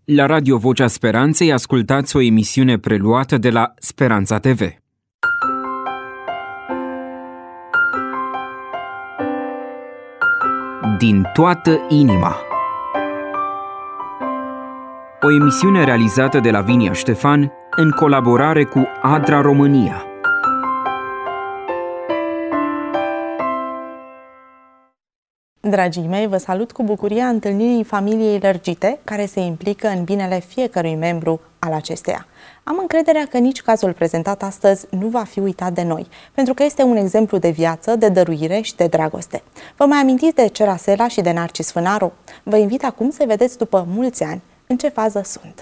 La Radio Vocea Speranței ascultați o emisiune preluată de la Speranța TV. Din toată inima. O emisiune realizată de Lavinia Ștefan în colaborare cu ADRA România. Dragii mei, vă salut cu bucuria întâlnirii familiei lărgite care se implică în binele fiecărui membru al acesteia. Am încrederea că nici cazul prezentat astăzi nu va fi uitat de noi, pentru că este un exemplu de viață, de dăruire și de dragoste. Vă mai amintiți de Cerasela și de Narcis Fânaru? Vă invit acum să vedeți după mulți ani în ce fază sunt.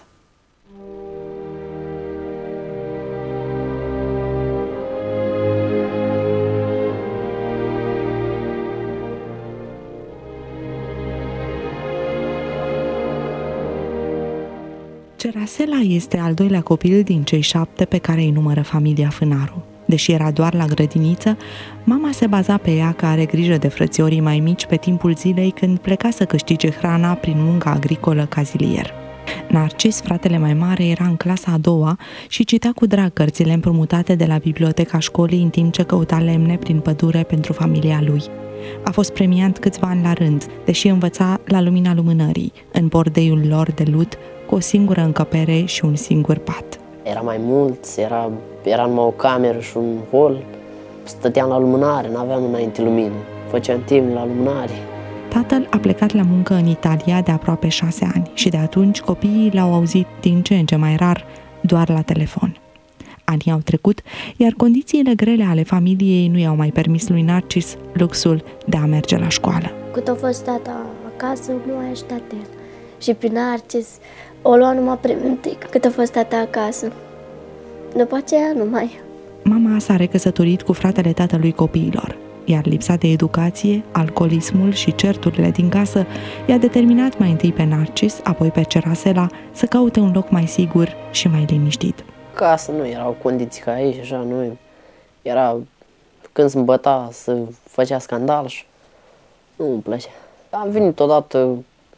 Cerasela este al doilea copil din cei 7 pe care îi numără familia Fânaru. Deși era doar la grădiniță, mama se baza pe ea că are grijă de frățiorii mai mici pe timpul zilei când pleca să câștige hrana prin munca agricolă ca zilier. Narcis, fratele mai mare, era în clasa a doua și citea cu drag cărțile împrumutate de la biblioteca școlii în timp ce căuta lemne prin pădure pentru familia lui. A fost premiat câțiva ani la rând, deși învăța la lumina lumânării, în bordeiul lor de lut, cu o singură încăpere și un singur pat. Era mai mulți, era numai o cameră și un hol. Stăteam la lumânare, n-aveam înainte lumină. Făceam timp la lumânare. Tatăl a plecat la muncă în Italia de aproape 6 ani și de atunci copiii l-au auzit din ce în ce mai rar, doar la telefon. Anii au trecut, iar condițiile grele ale familiei nu i-au mai permis lui Narcis luxul de a merge la școală. Cât a fost tata acasă, nu a ajutat el. Și prin Narcis o lua numai preventic, cât a fost tata acasă. După aceea nu mai. Mama s-a recăsătorit cu fratele tatălui copiilor, iar lipsa de educație, alcoolismul și certurile din casă i-a determinat mai întâi pe Narcis, apoi pe Cerasela să caute un loc mai sigur și mai liniștit. Casă nu erau condiții ca aici, așa, nu era când se îmbăta să făcea scandal și nu îmi plăcea. Am venit odată,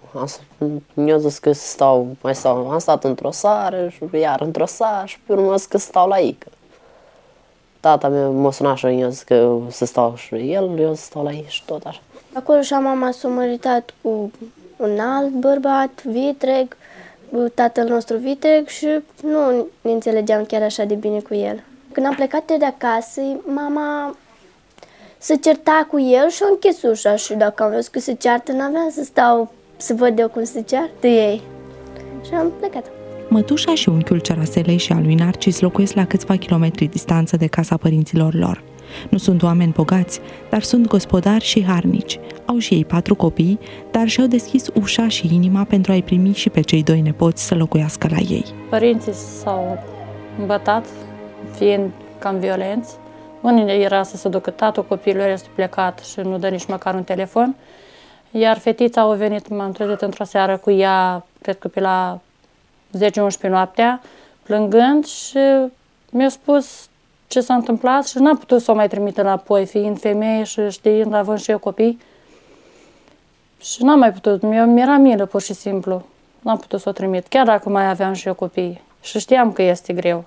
mi-a zis că am stat într-o sară și iar într-o sară și pe urmă că stau la ei. Tata meu m-a sunat și mi-a zis că să stau și el, eu să stau la ei și tot așa. Acolo și mama s-a măritat cu un alt bărbat, vitreg, tatăl nostru vitreg și nu ne înțelegeam chiar așa de bine cu el. Când am plecat de acasă, mama se certa cu el și a închis ușa și dacă am văzut că se ceartă, n-aveam să stau să văd eu cum se ceartă ei. Și am plecat. Mătușa și unchiul Ceraselei și al lui Narcis locuiesc la câțiva kilometri distanță de casa părinților lor. Nu sunt oameni bogați, dar sunt gospodari și harnici. Au și ei 4 copii, dar și-au deschis ușa și inima pentru a-i primi și pe cei 2 nepoți să locuiască la ei. Părinții s-au îmbătat, fiind cam violenți. Unii era să se ducă, tatăl copilului este plecat și nu dă nici măcar un telefon. Iar fetița a venit, m-am trezit într-o seară cu ea, cred că pe la 10-11 noaptea, plângând și mi-a spus ce s-a întâmplat și n-am putut să o mai trimit înapoi, fiind femeie și știind, având și eu copii. Și n-am mai putut, mi-era milă pur și simplu. N-am putut să o trimit, chiar dacă mai aveam și eu copii. Și știam că este greu.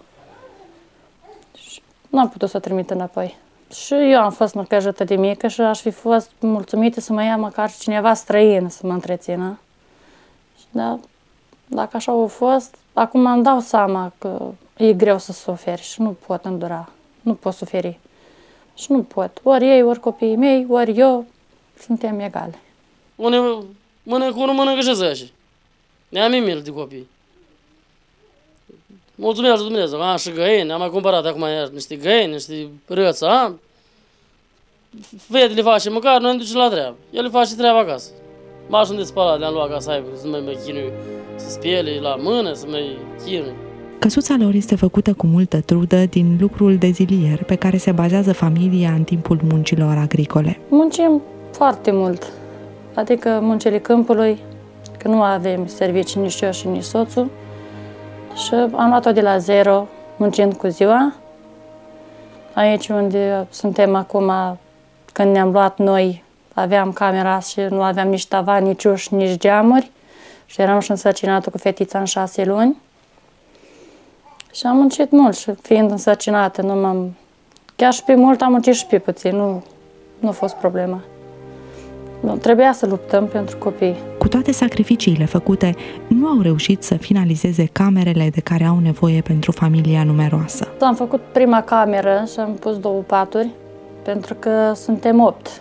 Și n-am putut să o trimit înapoi. Și eu am fost năcăjită de mică și aș fi fost mulțumită să mă ia măcar cineva străin să mă întrețină. Da, dacă așa a fost, acum îmi dau seama că e greu să suferi și nu pot îndura, nu pot suferi. Și nu pot. Ori ei, ori copiii mei, ori eu, suntem egale. Unul mănâncă, unul mănâncă și zece. Ne-am milă de copii. Mulțumesc lui Dumnezeu, am și găini, am mai cumpărat acum niște găini, niște răță, am. Fetele le face măcar, noi ne ducem la treabă. El le face treaba acasă. Mașini de spălat le-am luat ca să aibă, să mai chinui, să spele la mână, să mai chinui. Căsuța lor este făcută cu multă trudă din lucrul de zilier pe care se bazează familia în timpul muncilor agricole. Muncim foarte mult, adică muncile câmpului, că nu avem servicii nici eu și nici soțul. Și am luat-o de la zero, muncind cu ziua. Aici unde suntem acum, când ne-am luat noi, aveam camera și nu aveam nici tavan, nici uși, nici geamuri. Și eram și însărcinată cu fetița în 6 luni. Și am muncit mult și fiind însărcinată, nu m-am... Chiar și pe mult am muncit și pe puțin, nu a fost problema. Trebuia să luptăm pentru copii. Cu toate sacrificiile făcute, nu au reușit să finalizeze camerele de care au nevoie pentru familia numeroasă. Am făcut prima cameră și am pus 2 paturi, pentru că suntem 8.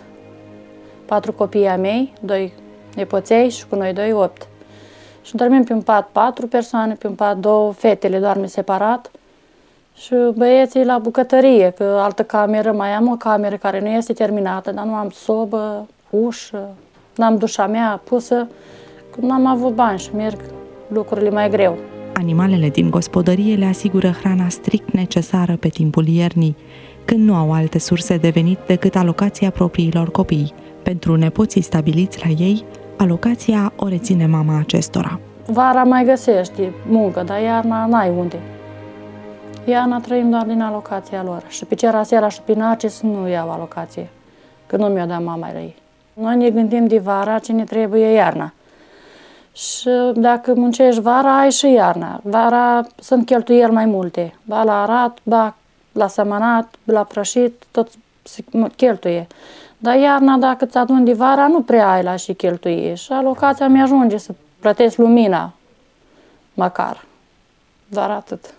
4 copii ai mei, 2 nepoței și cu noi 2, 8. Și dormim pe un pat 4 persoane, pe un pat 2 fetele doarme separat și băieții la bucătărie, că altă cameră, mai am o cameră care nu este terminată, dar nu am sobă, ușă, n-am dușa mea pusă, că nu am avut bani și merg lucrurile mai greu. Animalele din gospodărie le asigură hrana strict necesară pe timpul iernii, când nu au alte surse de venit decât alocația propriilor copii. Pentru nepoții stabiliți la ei, alocația o reține mama acestora. Vara mai găsești muncă, dar iarna n-ai unde. Iarna trăim doar din alocația lor. Și pe Cerasela și pe Narcis nu iau alocație, că nu mi-o dat mama la ei. Noi ne gândim de vara ce ne trebuie iarna. Și dacă muncești vara, ai și iarna. Vara sunt cheltuieli mai multe. Ba la arat, ba la sămănat, la prășit, tot se cheltuie. Dar iarna, dacă îți aduni de vara, nu prea ai la și cheltuie. Și alocația mi-ajunge să plătesc lumina, măcar. Doar atât.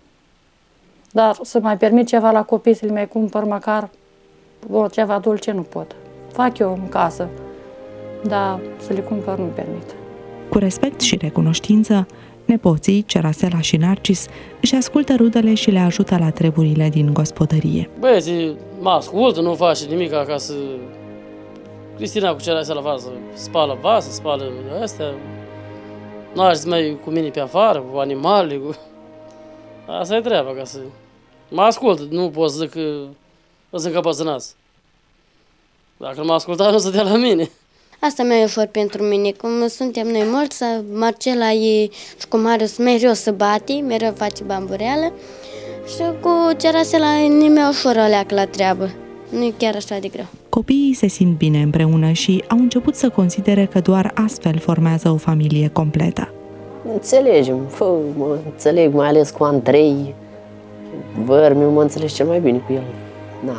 Dar să mai permit ceva la copii, să le mai cumpăr măcar ceva dulce, nu pot. Fac eu în casă, dar să le cumpăr nu-mi permit. Cu respect și recunoștință, nepoții, Cerasela și Narcis, își ascultă rudele și le ajută la treburile din gospodărie. Băieții mă ascultă, nu face nimic acasă. Cristina cu Cerasela afară, spală vase, spală astea. N-aș mai cu mine pe afară, cu animalele, cu... Asta e treaba, ca să... Mă ascultă, nu pot să zic că sunt încăpățânați. Dacă nu mă asculta, nu stătea la mine. Asta mai e ușor pentru mine, cum suntem noi mulți, Marcela e și cu Marius mereu să bate, mereu face bambureală și cu Cerasela e mai ușor o leacă la treabă, nu e chiar așa de greu. Copiii se simt bine împreună și au început să considere că doar astfel formează o familie completă. Înțelegem, mă înțeleg, mai ales cu Andrei, vărmiu, mă înțeleg cel mai bine cu el. Da.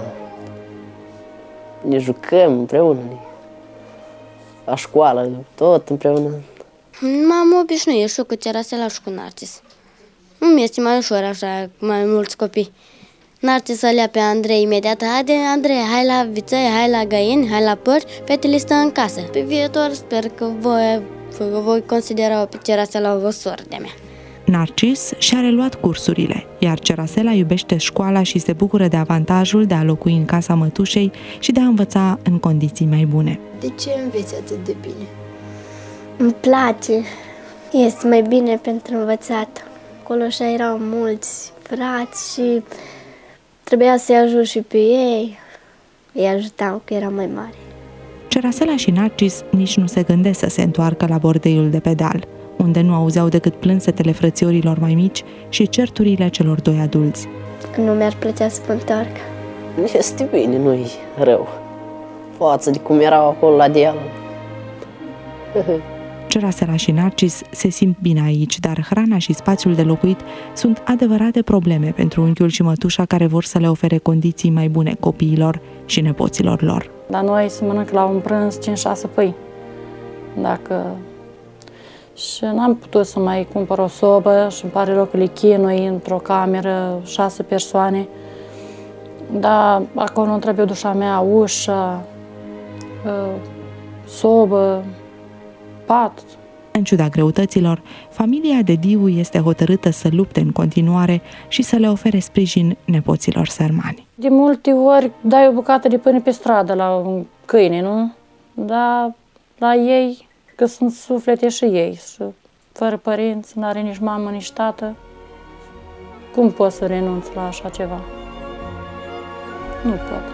Ne jucăm împreună, la școală, tot împreună. M-am obișnuit și cu Cerasela și cu Narcis. Nu este mai ușor așa, cu mai mulți copii. Narcis să lea pe Andrei imediat. Haide, Andrei, hai la viței, hai la găini, hai la porci, fetele stă în casă. Pe viitor sper că voi considera pe Cerasela o soră de-a mea. Narcis și-a reluat cursurile, iar Cerasela iubește școala și se bucură de avantajul de a locui în casa mătușei și de a învăța în condiții mai bune. De ce înveți atât de bine? Îmi place. Este mai bine pentru învățat. Acolo așa erau mulți frați și trebuia să-i ajut și pe ei. Îi ajutam că era mai mare. Cerasela și Narcis nici nu se gândesc să se întoarcă la bordeiul de pedal, unde nu auzeau decât plânsetele frățiorilor mai mici și certurile celor 2 adulți. Nu mi-ar plăcea să mă întoarcă. Este bine, nu-i rău. Față de cum erau acolo la deal. Cerasela și Narcis se simt bine aici, dar hrana și spațiul de locuit sunt adevărate probleme pentru unchiul și mătușa care vor să le ofere condiții mai bune copiilor și nepoților lor. La noi se mănâncă la un prânz 5-6 pâini. Și n-am putut să mai cumpăr o sobă și îmi pare rău că le chinui într-o cameră 6 persoane. Dar acolo nu trebuie dușa mea, ușă, sobă, pat. În ciuda greutăților, familia de Diu este hotărâtă să lupte în continuare și să le ofere sprijin nepoților sărmani. De multe ori dai o bucată de pâine pe stradă la un câine, nu? Dar la ei, că sunt suflete și ei, și fără părinți, n-are nici mamă, nici tată. Cum pot să renunț la așa ceva? Nu pot.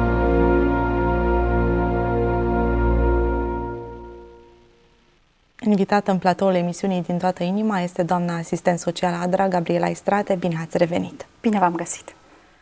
În Invitată în platoul emisiunii Din toată inima este doamna asistent social Adra, Gabriela Istrate. Bine ați revenit! Bine v-am găsit!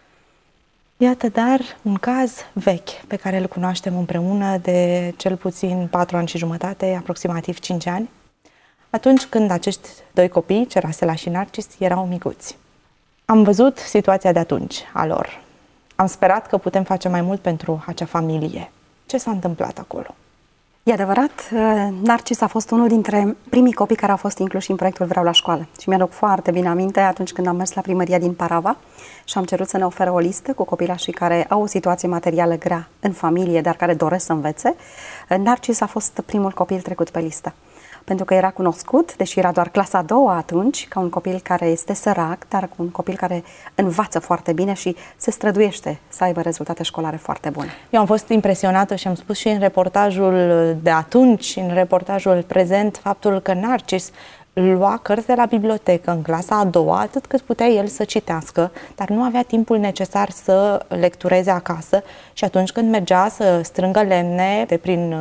Iată, dar un caz vechi pe care îl cunoaștem împreună de cel puțin 4 ani și jumătate, aproximativ 5 ani, atunci când acești doi copii, Cerasela și Narcis, erau micuți. Am văzut situația de atunci a lor. Am sperat că putem face mai mult pentru acea familie. Ce s-a întâmplat acolo? E adevărat, Narcis a fost unul dintre primii copii care au fost incluși în proiectul Vreau la școală. Și mi-aduc foarte bine aminte atunci când am mers la primăria din Parava și am cerut să ne ofere o listă cu copilașii care au o situație materială grea în familie, dar care doresc să învețe. Narcis a fost primul copil trecut pe listă. Pentru că era cunoscut, deși era doar clasa a doua atunci, ca un copil care este sărac, dar un copil care învață foarte bine și se străduiește să aibă rezultate școlare foarte bune. Eu am fost impresionată și am spus și în reportajul de atunci, în reportajul prezent, faptul că Narcis lua cărți de la bibliotecă în clasa a doua, atât cât putea el să citească, dar nu avea timpul necesar să lectureze acasă și atunci când mergea să strângă lemne de prin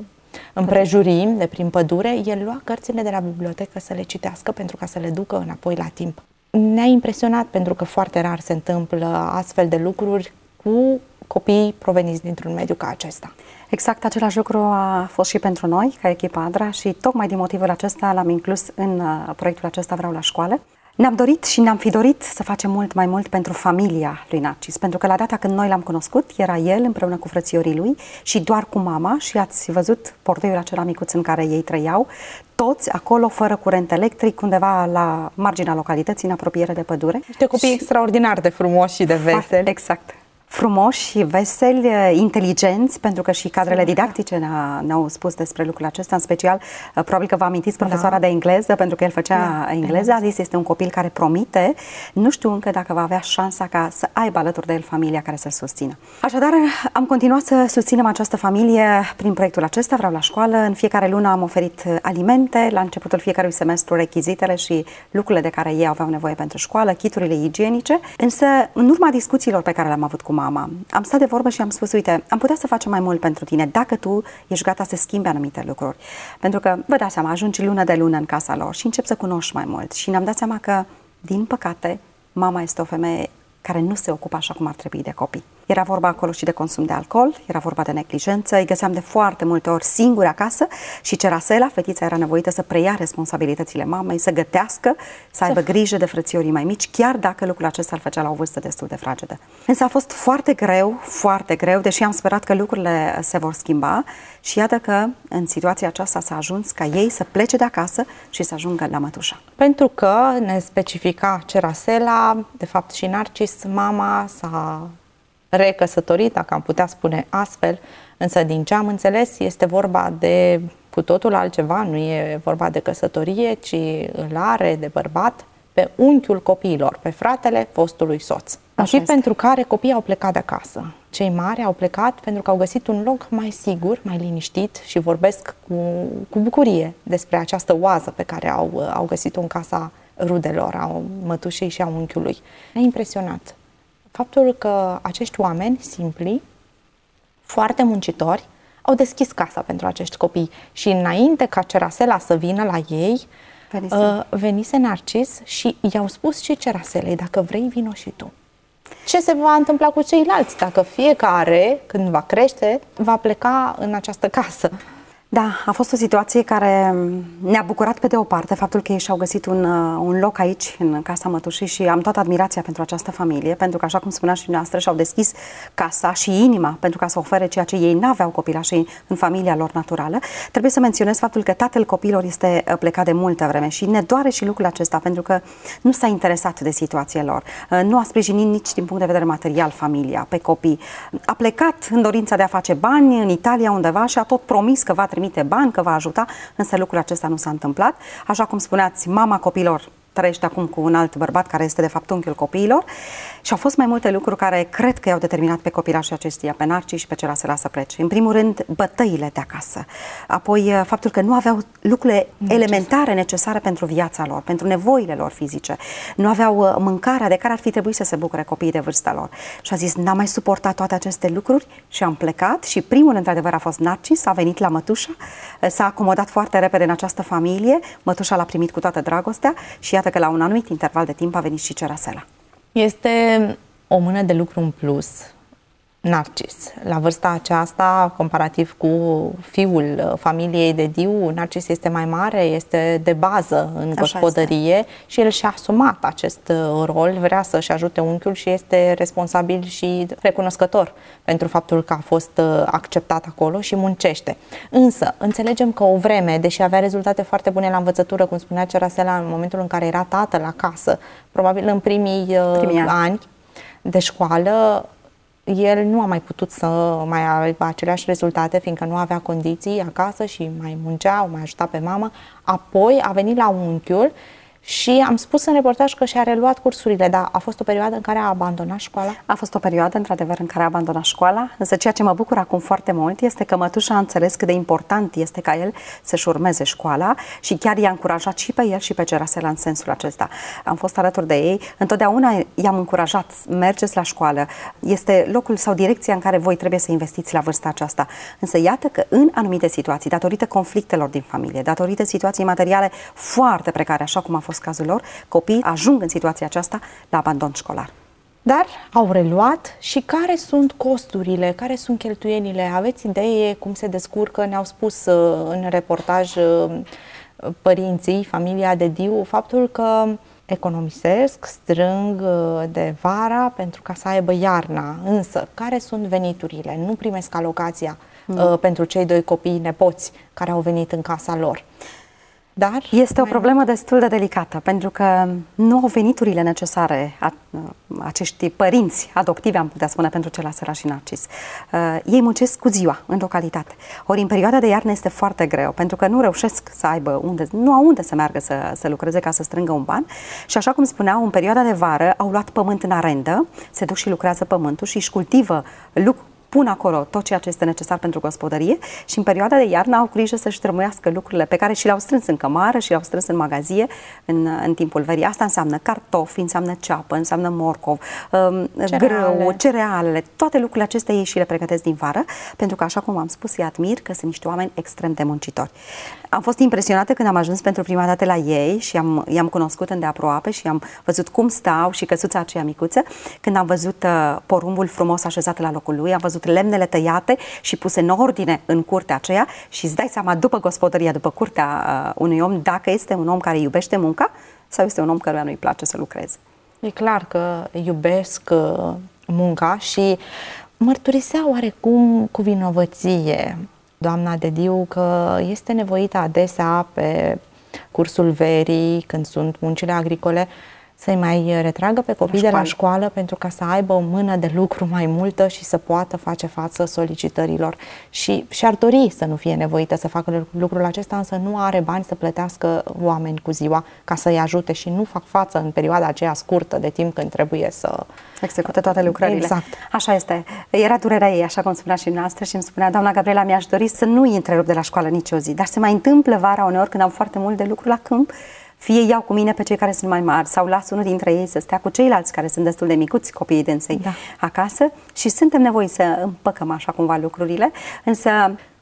împrejurim, de prin pădure, el lua cărțile de la bibliotecă să le citească pentru ca să le ducă înapoi la timp. Ne-a impresionat pentru că foarte rar se întâmplă astfel de lucruri cu copii proveniți dintr-un mediu ca acesta. Exact același lucru a fost și pentru noi, ca echipa Adra, și tocmai din motivul acesta l-am inclus în proiectul acesta Vreau la școală. Ne-am dorit și ne-am fi dorit să facem mult mai mult pentru familia lui Narcis, pentru că la data când noi l-am cunoscut, era el împreună cu frățiorii lui și doar cu mama și ați văzut bordeiul acela micuț în care ei trăiau, toți acolo fără curent electric, undeva la marginea localității, în apropiere de pădure. Niște copii extraordinar de frumoși și de veseli. Exact. Frumoși, veseli, inteligenți, pentru că și cadrele didactice ne-au spus despre lucrul acesta, în special, probabil că vă amintiți profesoara de engleză, pentru că el făcea engleză, a zis, este un copil care promite, nu știu încă dacă va avea șansa ca să aibă alături de el familia care să-l susțină. Așadar, am continuat să susținem această familie prin proiectul acesta, Vreau la școală. În fiecare lună am oferit alimente, la începutul fiecărui semestru rechizitele și lucrurile de care ei aveau nevoie pentru școală, kiturile igienice, însă în urma discuțiilor pe care le-am avut cu mama, am stat de vorbă și am spus, uite, am putea să facem mai mult pentru tine dacă tu ești gata să schimbi anumite lucruri. Pentru că, vă dați seama, ajungi lună de lună în casa lor și începi să cunoști mai mult. Și ne-am dat seama că, din păcate, mama este o femeie care nu se ocupă așa cum ar trebui de copii. Era vorba acolo și de consum de alcool, era vorba de neglijență, îi găseam de foarte multe ori singuri acasă și Cerasela, fetița, era nevoită să preia responsabilitățile mamei, să gătească, să aibă grijă de frățiorii mai mici, chiar dacă lucrul acesta îl făcea la o vârstă destul de fragedă. Însă a fost foarte greu, deși am sperat că lucrurile se vor schimba și iată că în situația aceasta s-a ajuns ca ei să plece de acasă și să ajungă la mătușa. Pentru că ne specifica Cerasela, de fapt și Narcis, mama s-a recăsătorit, dacă am putea spune astfel, însă din ce am înțeles este vorba de cu totul altceva, nu e vorba de căsătorie, ci îl are de bărbat pe unchiul copiilor, pe fratele fostului soț. Motiv pentru care copiii au plecat de acasă. Cei mari au plecat pentru că au găsit un loc mai sigur, mai liniștit și vorbesc cu bucurie despre această oază pe care au găsit-o în casa rudelor, a mătușei și a unchiului. Ne-a impresionat faptul că acești oameni simpli, foarte muncitori, au deschis casa pentru acești copii și înainte ca Cerasela să vină la ei, venise Narcis și i-au spus și Ceraselei, dacă vrei, vino și tu. Ce se va întâmpla cu ceilalți dacă fiecare, când va crește, va pleca în această casă? Da, a fost o situație care ne-a bucurat pe de o parte, faptul că ei și-au găsit un loc aici, în casa mătușii, și am toată admirația pentru această familie, pentru că, așa cum spunea și dumneavoastră, și-au deschis casa și inima pentru ca să ofere ceea ce ei n-aveau copilașii în familia lor naturală. Trebuie să menționez faptul că tatăl copiilor este plecat de multă vreme și ne doare și lucrul acesta, pentru că nu s-a interesat de situația lor, nu a sprijinit nici din punct de vedere material familia, pe copii. A plecat în dorința de a face bani în Italia undeva și a tot promis că va trimite bani, că va ajuta, însă lucrul acesta nu s-a întâmplat. Așa cum spuneați, mama copilor trăiește acum cu un alt bărbat care este de fapt unchiul copiilor și au fost mai multe lucruri care cred că i-au determinat pe copilașii acestuia, pe Narcis și pe Cerasela să plece. În primul rând, bătăile de acasă. Apoi, faptul că nu aveau lucrurile elementare necesare pentru viața lor, pentru nevoile lor fizice. Nu aveau mâncarea de care ar fi trebuit să se bucure copiii de vârsta lor. Și a zis, n-am mai suportat toate aceste lucruri și am plecat și primul, într-adevăr, a fost Narcis, a venit la mătușa, s-a acomodat foarte repede în această familie, mătușa l-a primit cu toată dragostea și iată că la un anumit interval de timp a venit și Cerasela. Este o mână de lucru în plus, Narcis. La vârsta aceasta, comparativ cu fiul familiei de Diu, Narcis este mai mare, este de bază în gospodărie și el și-a asumat acest rol, vrea să-și ajute unchiul și este responsabil și recunoscător pentru faptul că a fost acceptat acolo și muncește. Însă, înțelegem că o vreme, deși avea rezultate foarte bune la învățătură, cum spunea Cerasela, în momentul în care era tatăl acasă, probabil în primii ani de școală, el nu a mai putut să mai aibă aceleași rezultate, fiindcă nu avea condiții acasă și mai muncea, o mai ajuta pe mamă. Apoi a venit la unchiul și am spus în reportaj că și-a reluat cursurile, dar a fost o perioadă în care a abandonat școala? A fost o perioadă, într-adevăr, în care a abandonat școala, însă ceea ce mă bucură acum foarte mult este că mătușa a înțeles cât de important este ca el să-și urmeze școala și chiar i-a încurajat și pe el și pe Cerasela în sensul acesta. Am fost alături de ei, întotdeauna i-am încurajat, mergeți la școală, este locul sau direcția în care voi trebuie să investiți la vârsta aceasta. Însă iată că în anumite situații, datorită conflictelor din familie, datorită situației materiale foarte precare, așa cum a fost cazul lor, copiii ajung în situația aceasta la abandon școlar. Dar au reluat și care sunt costurile, care sunt cheltuielile? Aveți idee cum se descurcă? Ne-au spus în reportaj părinții, familia de Diu, faptul că economisesc, strâng de vara pentru ca să aibă iarna. Însă, care sunt veniturile? Nu primesc alocația pentru cei doi copii nepoți care au venit în casa lor. Dar este o problemă destul de delicată, pentru că nu au veniturile necesare acești părinți adoptivi, am putea spune, pentru Cerasela și Narcis. Ei muncesc cu ziua, în localitate. Ori în perioada de iarnă este foarte greu, pentru că nu reușesc să aibă nu au unde să meargă să lucreze ca să strângă un ban. Și așa cum spuneau, în perioada de vară au luat pământ în arendă, se duc și lucrează pământul și își cultivă pun acolo tot ceea ce este necesar pentru gospodărie și în perioada de iarnă au grijă să-și trămuiască lucrurile pe care și le-au strâns în cămară și le-au strâns în magazie în timpul verii. Asta înseamnă cartofi, înseamnă ceapă, înseamnă morcov, grâu, cerealele, toate lucrurile acestea ei și le pregătesc din vară, pentru că, așa cum am spus, îi admir că sunt niște oameni extrem de muncitori. Am fost impresionată când am ajuns pentru prima dată la ei și i-am cunoscut îndeaproape și am văzut cum stau și căsuța aceea micuță. Când am văzut porumbul frumos așezat la locul lui, am văzut lemnele tăiate și puse în ordine în curtea aceea și îți dai seama, după gospodăria, după curtea unui om, dacă este un om care iubește munca sau este un om căruia nu-i place să lucreze. E clar că iubesc munca și mărturisea oarecum cu vinovăție doamna de Diu că este nevoită adesea pe cursul verii, când sunt muncile agricole, să-i mai retragă pe copii de la școală pentru ca să aibă o mână de lucru mai multă și să poată face față solicitărilor. Și și-ar dori să nu fie nevoită să facă lucrul acesta, însă nu are bani să plătească oameni cu ziua ca să-i ajute și nu fac față în perioada aceea scurtă de timp când trebuie să execute toate lucrările. Exact. Așa este. Era durerea ei, așa cum spunea și noastră, și îmi spunea: doamna Gabriela, mi-aș dori să nu întrerup de la școală nici o zi, dar se mai întâmplă vara uneori când am foarte mult de lucru la câmp, fie iau cu mine pe cei care sunt mai mari sau las unul dintre ei să stea cu ceilalți care sunt destul de micuți, copiii dânsei, acasă, și suntem nevoiți să împăcăm așa cumva lucrurile, însă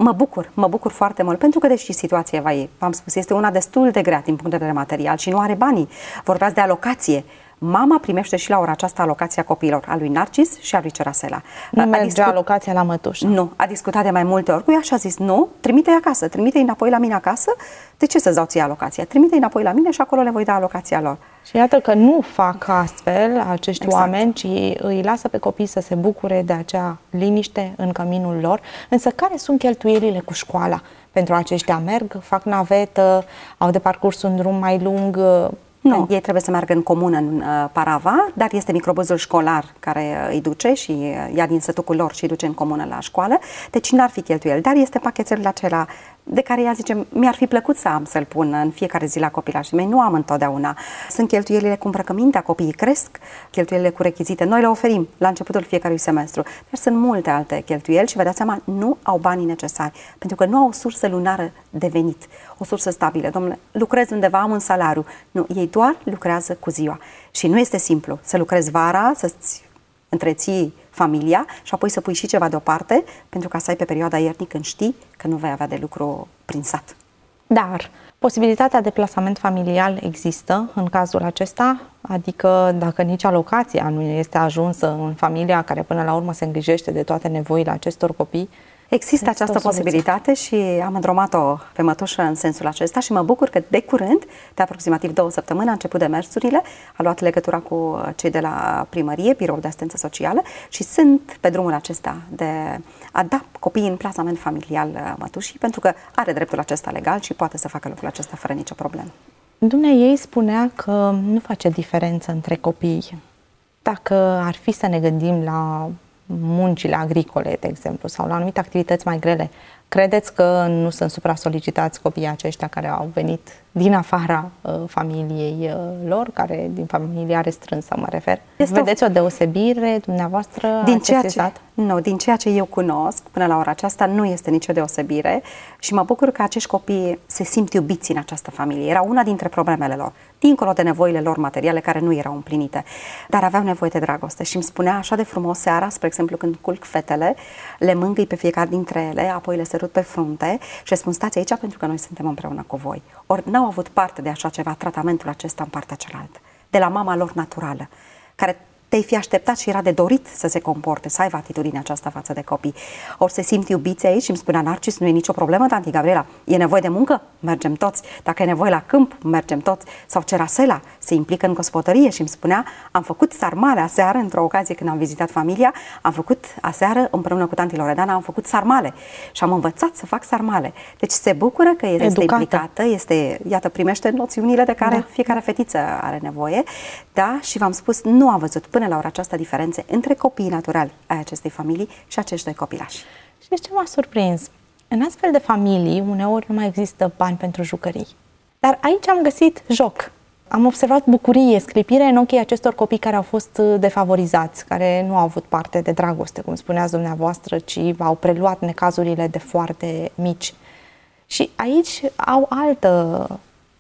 mă bucur foarte mult, pentru că deși situația, v-am spus, este una destul de grea din punct de vedere material și nu are banii. Vorbeați de alocație. Mama primește și la ora aceasta alocația copiilor, a lui Narcis și a lui Cerasela. Nu merge alocația la mătușă. Nu, a discutat de mai multe ori cu ea și a zis: nu, trimite-i acasă, trimite-i înapoi la mine acasă. De ce să-ți dau ție alocația? Trimite-i înapoi la mine și acolo le voi da alocația lor. Și iată că nu fac astfel acești oameni, ci îi lasă pe copii să se bucure de acea liniște în căminul lor. Însă care sunt cheltuielile cu școala pentru aceștia? Merg, fac navetă, au de parcurs un drum mai lung? Nu, ei trebuie să meargă în comună, în Parava, dar este microbuzul școlar care îi duce și ia din sătucul lor și îi duce în comună la școală, deci n-ar fi cheltuieli, dar este pachetelul acela de care ea zice, mi-ar fi plăcut să am să-l pun în fiecare zi la copilașii mei, nu am întotdeauna. Sunt cheltuielile cu îmbrăcămintea, copiii cresc, cheltuielile cu rechizite, noi le oferim la începutul fiecărui semestru, dar sunt multe alte cheltuieli și vă dați seama, nu au banii necesari, pentru că nu au o sursă lunară de venit, o sursă stabilă. Domnule, lucrez undeva, am un salariu. Nu, ei doar lucrează cu ziua. Și nu este simplu să lucrezi vara, să-ți întreții familia și apoi să pui și ceva deoparte pentru ca să ai pe perioada iernii când știi că nu vei avea de lucru prin sat. Dar posibilitatea de plasament familial există în cazul acesta, adică dacă nici alocația nu este ajunsă în familia care până la urmă se îngrijește de toate nevoile acestor copii, Există această posibilitate și am îndrumat-o pe mătușă în sensul acesta și mă bucur că de curând, de aproximativ 2 săptămâni, a început demersurile, a luat legătura cu cei de la primărie, Biroul de Asistență Socială și sunt pe drumul acesta de a da copiii în plasament familial mătușii, pentru că are dreptul acesta legal și poate să facă lucrul acesta fără nicio problemă. Dumnezeu spunea că nu face diferență între copii. Dacă ar fi să ne gândim la muncile agricole, de exemplu, sau la anumite activități mai grele, credeți că nu sunt supra-solicitați copiii aceștia care au venit din afara familiei lor, care din familia restrânsă, mă refer? Vedeți o deosebire dumneavoastră? Din ceea ce eu cunosc până la ora aceasta nu este nicio deosebire și mă bucur că acești copii se simt iubiți în această familie. Era una dintre problemele lor, dincolo de nevoile lor materiale care nu erau împlinite, dar aveau nevoie de dragoste și îmi spunea așa de frumos seara, spre exemplu când culc fetele, le mângâi pe fiecare dintre ele, apoi le sărut pe frunte și le spun stați aici pentru că noi suntem împreună cu voi. Ori n-au avut parte de așa ceva, tratamentul acesta în partea cealaltă, de la mama lor naturală, care te-ai fi așteptat și era de dorit să se comporte, să aibă atitudinea aceasta față de copii. Ori se simt iubiți aici și îmi spunea Narcis, nu e nicio problemă, tanti Gabriela, e nevoie de muncă? Mergem toți. Dacă e nevoie la câmp, mergem toți. Sau Cerasela se implică în gospodărie și îmi spunea, am făcut sarmale aseară, într-o ocazie când am vizitat familia, am făcut aseară, împreună cu tanti Loredana, am făcut sarmale și am învățat să fac sarmale. Deci se bucură că este implicată, iată, primește noțiunile de care fiecare fetiță are nevoie, da, și v-am spus, nu am văzut până la ora aceasta diferențe între copiii naturali ai acestei familii și acești doi copilași. Și ce m-a surprins? În astfel de familii, uneori nu mai există bani pentru jucării. Dar aici am găsit joc. Am observat bucurie, sclipire în ochii acestor copii care au fost defavorizați, care nu au avut parte de dragoste, cum spuneați dumneavoastră, ci au preluat necazurile de foarte mici. Și aici au altă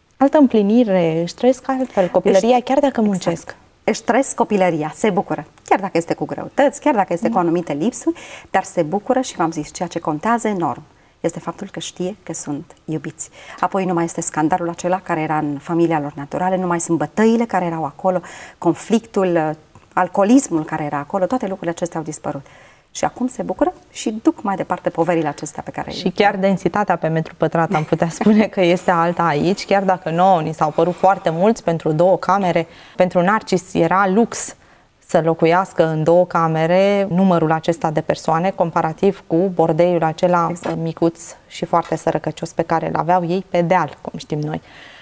împlinire, își trăiesc altfel copilăria, chiar dacă muncesc. Exact. Își trăiesc copilăria, se bucură, chiar dacă este cu greutăți, chiar dacă este cu anumite lipsuri, dar se bucură și v-am zis, ceea ce contează enorm este faptul că știe că sunt iubiți. Apoi nu mai este scandalul acela care era în familia lor naturale, nu mai sunt bătăile care erau acolo, conflictul, alcoolismul care era acolo, toate lucrurile acestea au dispărut. Și acum se bucură și duc mai departe poverile acestea pe care... Și chiar densitatea pe metru pătrat am putea spune că este alta aici, chiar dacă nouă ni s-au părut foarte mulți pentru 2 camere. Pentru Narcis era lux să locuiască în 2 camere numărul acesta de persoane, comparativ cu bordeiul acela micuț și foarte sărăcăcios pe care îl aveau ei pe deal, cum știm noi.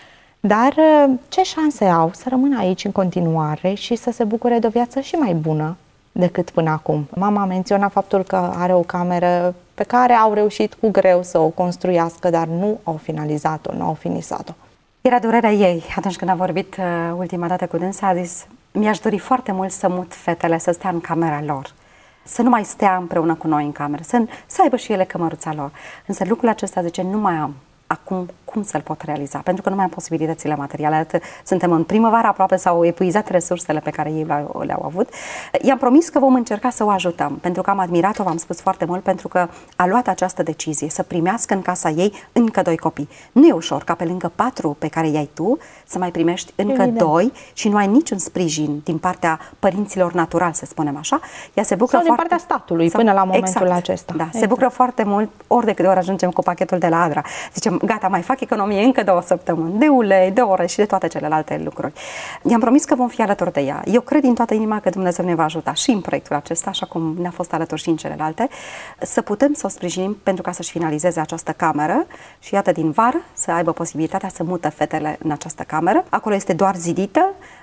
Dar ce șanse au să rămână aici în continuare și să se bucure de o viață și mai bună decât până acum? Mama a menționat faptul că are o cameră pe care au reușit cu greu să o construiască, dar nu au finalizat-o, nu au finisat-o. Era durerea ei atunci când a vorbit ultima dată cu dânsa, a zis, mi-aș dori foarte mult să mut fetele să stea în camera lor, să nu mai stea împreună cu noi în cameră, să aibă și ele cămăruța lor. Însă lucrul acesta, zice, nu mai am acum cum să-l pot realiza, pentru că nu mai am posibilitățile materiale. Suntem în primăvară, aproape s-au epuizat resursele pe care ei le-au avut. I-am promis că vom încerca să o ajutăm, pentru că am admirat-o, v-am spus foarte mult, pentru că a luat această decizie să primească în casa ei încă 2 copii. Nu e ușor ca pe lângă 4 pe care i-ai tu să mai primești încă 2 și nu ai niciun sprijin din partea părinților naturali, să spunem așa. Ea se bucură din partea statului până la momentul acesta. Da, se bucură foarte mult ori de câte ori ajungem cu pachetul de la Adra. Zicem, gata, mai fac economie încă 2 săptămâni, de ulei, de ore și de toate celelalte lucruri. I-am promis că vom fi alături de ea. Eu cred din toată inima că Dumnezeu ne va ajuta și în proiectul acesta, așa cum ne-a fost alături și în celelalte, să putem să o sprijinim pentru ca să-și finalizeze această cameră și iată din vară să aibă posibilitatea să mută fetele în această cameră. Acolo este doar zidită,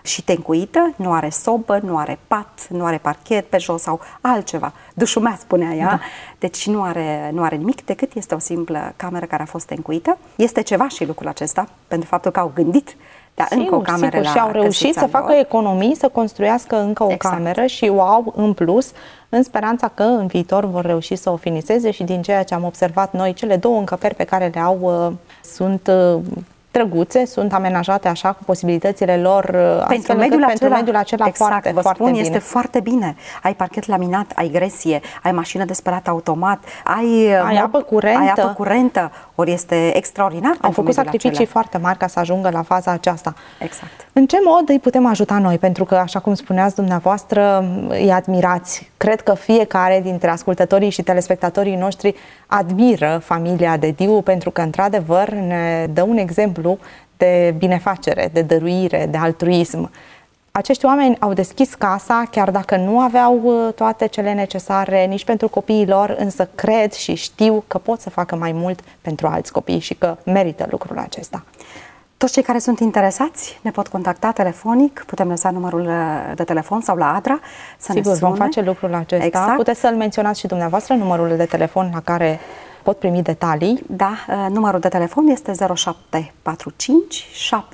și tencuită, nu are sobă, nu are pat, nu are parchet pe jos sau altceva. Dușumea, spunea ea. Da. Deci nu are nimic decât este o simplă cameră care a fost tencuită. Este ceva și lucrul acesta, pentru faptul că au gândit încă o cameră și au reușit să facă economii, să construiască încă o cameră și o au în plus, în speranța că în viitor vor reuși să o finiseze și din ceea ce am observat noi, cele 2 încăperi pe care le au sunt drăguțe, sunt amenajate așa cu posibilitățile lor pentru mediul acela exact, foarte, vă foarte spun, bine. Este foarte bine. Ai parchet laminat, ai gresie, ai mașină de spălat automat, ai apă curentă, ori este extraordinar. Au făcut sacrificii foarte mari ca să ajungă la faza aceasta. Exact. În ce mod îi putem ajuta noi? Pentru că, așa cum spuneați dumneavoastră, îi admirați. Cred că fiecare dintre ascultătorii și telespectatorii noștri admiră familia Dediu, pentru că, într-adevăr, ne dă un exemplu de binefacere, de dăruire, de altruism. Acești oameni au deschis casa, chiar dacă nu aveau toate cele necesare nici pentru copiii lor, însă cred și știu că pot să facă mai mult pentru alți copii și că merită lucrul acesta. Toți cei care sunt interesați ne pot contacta telefonic, putem lăsa numărul de telefon sau la Adra să ne sune. Vom face lucrul acesta. Exact. Puteți să-l menționați și dumneavoastră, numărul de telefon la care pot primi detalii. Da, numărul de telefon este 0745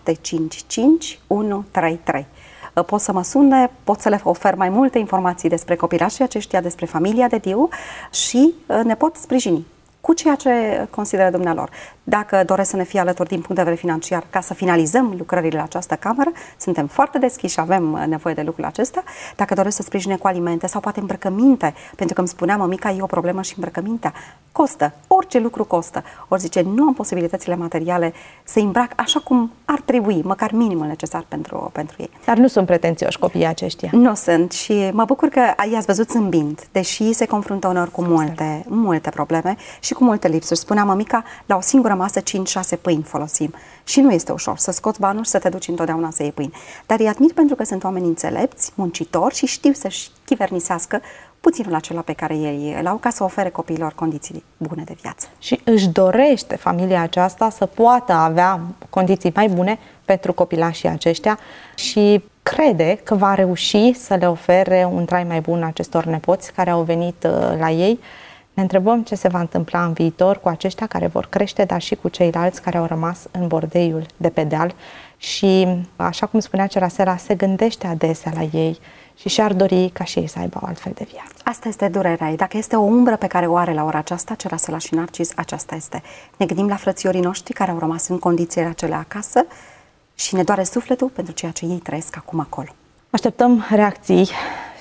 755 133. Pot să mă sune, pot să le ofer mai multe informații despre copilașii aceștia, despre familia Dediu și ne pot sprijini cu ceea ce consideră dumnealor. Dacă doresc să ne fie alături din punct de vedere financiar ca să finalizăm lucrările la această cameră, suntem foarte deschiși și avem nevoie de lucrul acesta. Dacă doresc să sprijine cu alimente sau poate îmbrăcăminte, pentru că îmi spunea mămica, e o problemă și îmbrăcămintea. Costă, orice lucru costă. Ori zice, nu am posibilitățile materiale să îmbrac așa cum ar trebui, măcar minimul necesar pentru ei. Dar nu sunt pretențioși copiii aceștia. Nu sunt și mă bucur că i-ați văzut zâmbind, deși se confruntă uneori cu multe probleme și cu multe lipsuri. Spunea mămica, la o singură masă 5-6 pâini folosim. Și nu este ușor să scoți banul și să te duci întotdeauna să iei pâini. Dar îi admit pentru că sunt oameni înțelepți, muncitori și știu să-și chivernisească puținul acela pe care ei îl au ca să ofere copiilor condiții bune de viață. Și își dorește familia aceasta să poată avea condiții mai bune pentru copilașii aceștia și crede că va reuși să le ofere un trai mai bun acestor nepoți care au venit la ei. Ne întrebăm ce se va întâmpla în viitor cu aceștia care vor crește, dar și cu ceilalți care au rămas în bordeiul de pe deal și, așa cum spunea Cerasela, se gândește adesea la ei și și-ar dori ca și ei să aibă o altfel de viață. Asta este durerea ei. Dacă este o umbră pe care o are la ora aceasta, Cerasela și Narcis, aceasta este. Ne gândim la frățiorii noștri care au rămas în condițiile acelea acasă și ne doare sufletul pentru ceea ce ei trăiesc acum acolo. Așteptăm reacții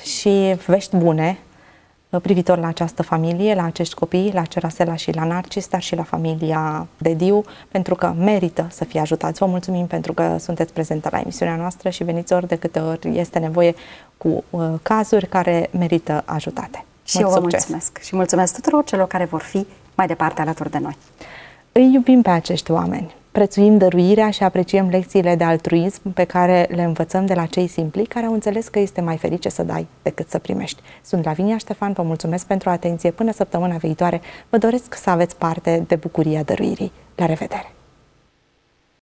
și vești bune privitor la această familie, la acești copii, la Cerasela și la Narcis, dar și la familia Dediu, pentru că merită să fie ajutați. Vă mulțumim pentru că sunteți prezentă la emisiunea noastră și veniți ori de câte ori este nevoie cu cazuri care merită ajutate. Și eu vă mulțumesc și mulțumesc tuturor celor care vor fi mai departe alături de noi. Îi iubim pe acești oameni. Prețuim dăruirea și apreciem lecțiile de altruism pe care le învățăm de la cei simpli care au înțeles că este mai ferice să dai decât să primești. Sunt Lavinia Ștefan, vă mulțumesc pentru atenție. Până săptămâna viitoare, vă doresc să aveți parte de bucuria dăruirii. La revedere!